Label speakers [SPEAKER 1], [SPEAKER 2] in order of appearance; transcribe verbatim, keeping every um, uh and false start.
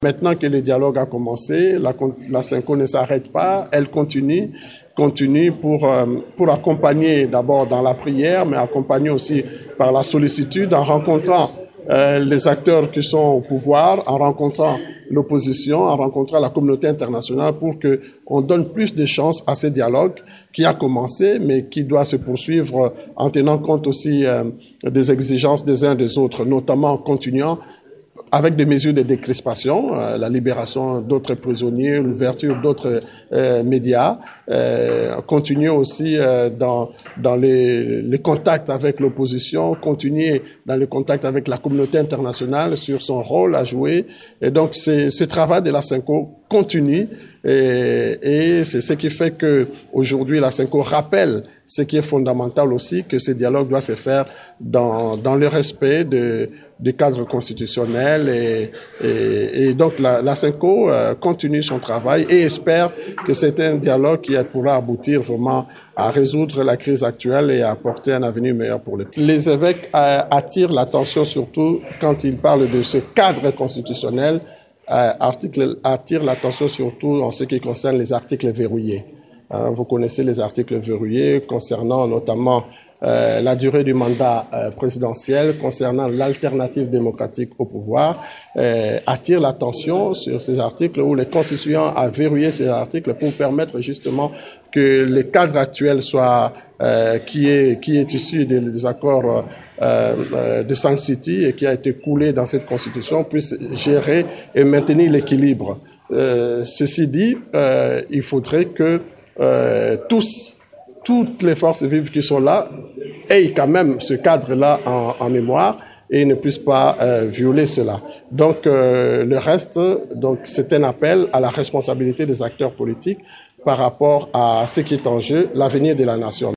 [SPEAKER 1] Maintenant que le dialogue a commencé, la, la Synco ne s'arrête pas, elle continue, continue pour, euh, pour accompagner d'abord dans la prière, mais accompagner aussi par la sollicitude en rencontrant euh, les acteurs qui sont au pouvoir, en rencontrant l'opposition, en rencontrant la communauté internationale pour qu'on donne plus de chances à ce dialogue qui a commencé, mais qui doit se poursuivre en tenant compte aussi euh, des exigences des uns des autres, notamment en continuant avec des mesures de décrispation, euh, la libération d'autres prisonniers, l'ouverture d'autres euh, médias, euh, continuer aussi euh, dans, dans les, les contacts avec l'opposition, continuer dans les contacts avec la communauté internationale sur son rôle à jouer. Et donc, ce travail de la Synco continue et, et c'est ce qui fait que aujourd'hui la Synco rappelle ce qui est fondamental aussi, que ce dialogue doit se faire dans, dans le respect de du cadre constitutionnel et, et, et donc la, la Synco euh, continue son travail et espère que c'est un dialogue qui pourra aboutir vraiment à résoudre la crise actuelle et à apporter un avenir meilleur pour les pays. Les évêques euh, attirent l'attention surtout quand ils parlent de ce cadre constitutionnel, euh, article, attirent l'attention surtout en ce qui concerne les articles verrouillés. Hein, vous connaissez les articles verrouillés concernant notamment Euh, la durée du mandat euh, présidentiel, concernant l'alternative démocratique au pouvoir, euh, attire l'attention sur ces articles où les constituants a verrouillé ces articles pour permettre justement que le cadre actuel soit euh, qui est qui est issu des, des accords euh, de Sun City et qui a été coulé dans cette constitution puisse gérer et maintenir l'équilibre. Euh, ceci dit, euh, il faudrait que euh, tous toutes les forces vives qui sont là aient quand même ce cadre-là en, en mémoire et ne puissent pas euh, violer cela. Donc euh, le reste, donc c'est un appel à la responsabilité des acteurs politiques par rapport à ce qui est en jeu, l'avenir de la nation.